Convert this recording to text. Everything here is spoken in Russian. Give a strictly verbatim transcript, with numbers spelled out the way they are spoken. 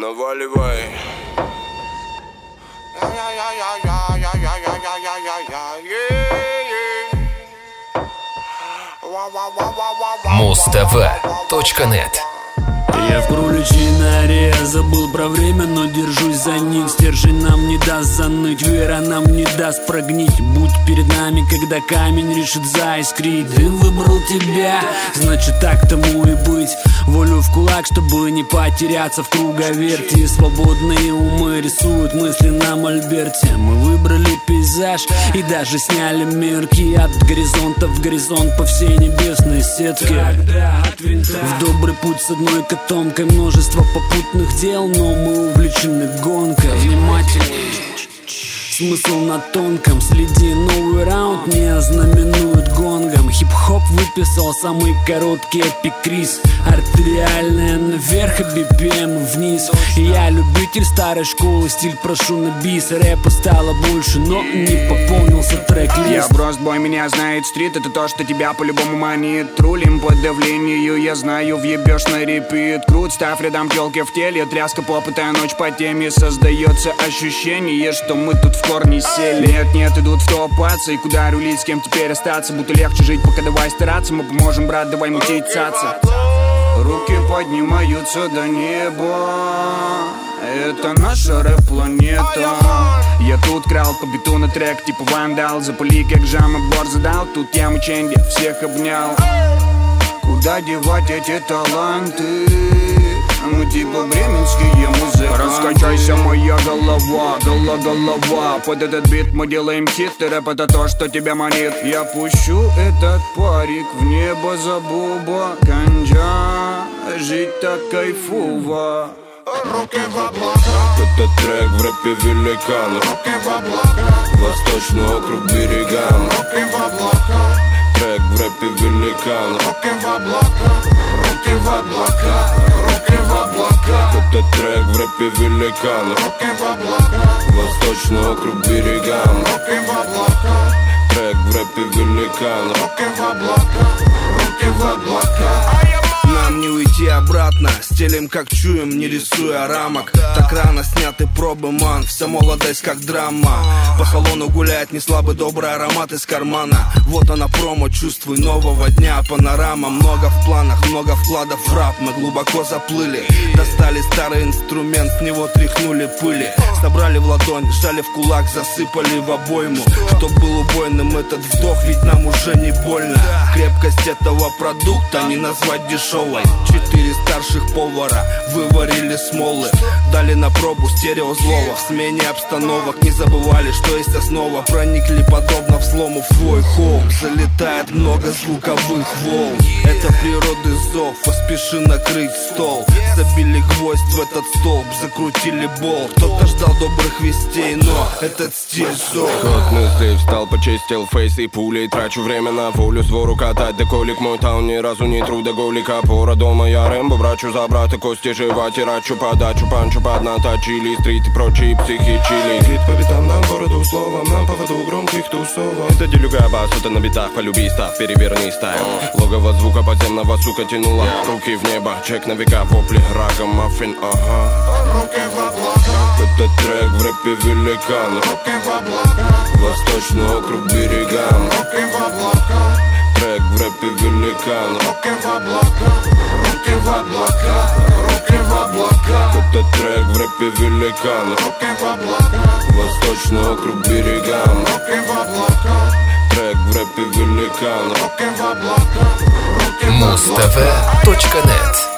Наваливай. Муз-ТВ точка нет. Я в кроличьей норе, забыл про время, но держусь за них. Стержень нам не даст заныть, вера нам не даст прогнить. Будь перед нами, когда камень решит заискрить. Ты выбрал тебя, значит так тому и быть. Волю в кулак, чтобы не потеряться в круговерти. Свободные умы рисуют мысли на мольберте. Мы выбрали пейзаж и даже сняли мерки. От горизонта в горизонт по всей небесной сетке. В добрый путь с одной котомкой, множество попутных дел, но мы увлечены гонкой. Внимательней, смысл на тонком. Следи, новый раунд не ознаменует гонгом. Хип-хоп выписал самый короткий эпикриз. Артериальная наверх, а би пи эм вниз. Я любитель старой школы, стиль прошу на бис. Рэпа стало больше, но не пополнился трек-лист. Я бростбой, меня знает стрит. Это то, что тебя по-любому манит. Рулим под давлению, я знаю, въебешь на репит. Крут, ставь рядом телки в теле. Тряска попытая ночь по теме. Создается ощущение, что мы тут в корни сели. Нет, нет, идут в топаться. И куда рулить, с кем теперь остаться? Будто легче жить, пока давай стараться. Мы поможем, брат, давай мутить, цаться. Руки поднимаются до неба. Это наша рэп-планета. Я тут крал по биту на трек, типа вандал. Запали, как жама, бор задал. Тут я мученье, всех обнял. Куда девать эти таланты? Ну типа бременские музыканты. Раскачайся, моя голова, голова, голова. Под этот бит мы делаем хит. И рэп это то, что тебя манит. Я пущу этот парик в небо за буба. Ганджа, жить так кайфово. Руки в облаках. Это трек в рэпе великан. Руки в облаках. Восточный округ берегам. Руки в облаках. Трек в рэпе великан. Руки в облаках. Руки в облаках. Руки в облаках. Это трек в рэпе великан. Руки в облаках. Восточный округ берегам. Руки в облаках. Трек в рэпе великан. Руки в облаках. Руки в облаках. Нам не уйти обратно, стелим как чуем, не рисуя рамок. Так рано сняты пробы, ман, вся молодость как драма. По салону гуляет неслабый добрый аромат из кармана. Вот она промо, чувствуй нового дня. Панорама, много в планах, много вкладов в рэп. Мы глубоко заплыли, достали старый инструмент, с него тряхнули пыли. Собрали в ладонь, сжали в кулак, засыпали в обойму. Чтоб был убойным этот вдох, ведь нам уже не больно. Крепкость этого продукта не назвать дешевой. Четыре старших повара выварили смолы. Дали на пробу стерео злого. В смене обстановок не забывали, что есть основа. Проникли подобно взлому в твой хоум. Залетает много звуковых волн. Это природы зов, поспеши накрыть стол. Забили гвоздь в этот столб, закрутили бол. Кто-то ждал добрых вестей, но этот стиль зов. Ход мыслей встал, почистил фейс и пулей. Трачу время на волю, свору катать. Деколик мой таун, ни разу не трудоголика. Опора дома, я Рэмбо, брачу за брата. Кости жива, тирачу подачу, панчу поднаточили. Стрит и прочие психи чили. Гид по битам, нам городу словом. Нам поводу громких тусовок. Это делюга бас, это на битах, полюби став, переверни стайл. Логово звука подземного, сука, тянула руки в небо. Чек на века, вопли, рага, маффин, ага. Руки в облаках. Это трек в рэпе великан. Руки в облаках. Восточный округ берегам. Руки в облаках. Трек в рэпе великан. Руки в облаках. Руки в облаках. Руки в облаках. Это трек в рэпе великан. Руки в облаках. Восточный округ берегам. Руки в облаках. Трек в рэпе великан. Руки в облаках. Руки в облаках. Муз-ТВ точка нет.